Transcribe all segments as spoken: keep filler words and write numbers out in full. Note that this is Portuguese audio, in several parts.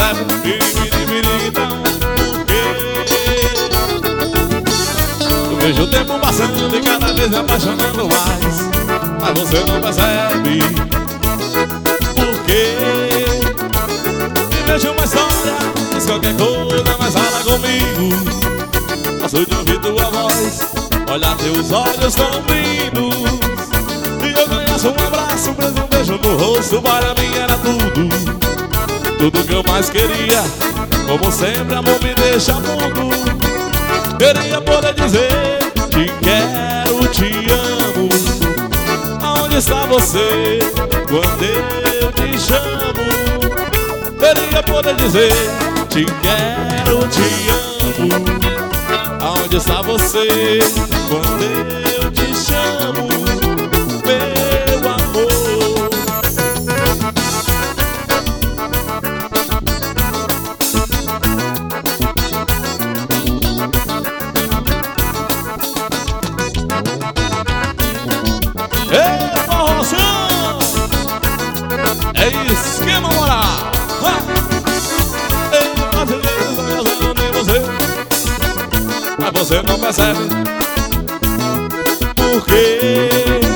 percebe. Então, por quê? Eu vejo o tempo passando e cada vez me apaixonando mais, mas você não percebe. Por quê? Me vejo uma história, diz qualquer coisa, mas fala comigo. Gosto de ouvir tua voz, olhar teus olhos tão lindos. E eu conheço um abraço, preso um beijo no rosto, para mim era tudo. Tudo que eu mais queria, como sempre amor me deixa mudo. Queria poder dizer, te quero, te amo. Aonde está você, quando eu te chamo? Queria poder dizer, te quero, te amo. Aonde está você, quando eu te chamo, meu amor? Ei, forroção! É esquema moral! Ei, brasileiro, sonhando em você, mas você não percebe. Por quê?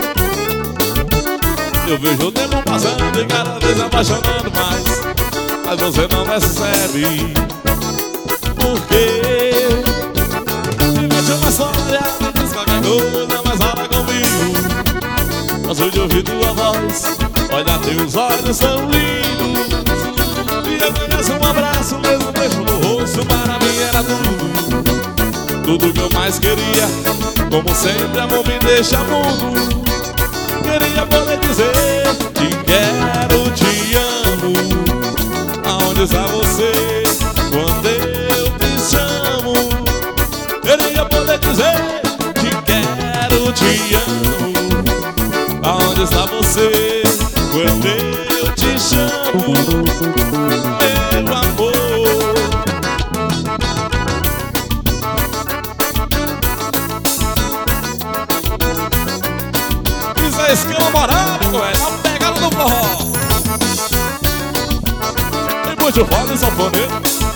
Eu vejo o tempo passando e cada vez apaixonando mais, mas você não percebe. Por quê? Me mete uma história, me diz qualquer coisa, mas fala comigo. Gosto de ouvir tua voz, olha teus olhos são lindos. E eu conheço um abraço, mesmo um beijo no rosto, para mim era tudo. Tudo que eu mais queria, como sempre amor me deixa mudo. Queria poder dizer, te quero, te amo. Aonde está você, quando eu te chamo? Queria poder dizer, te quero, te amo. Aonde está você, quando eu te chamo, meu amor? Esquema moral, é a pegada do forró. Tem muito foda e sanfoneiro.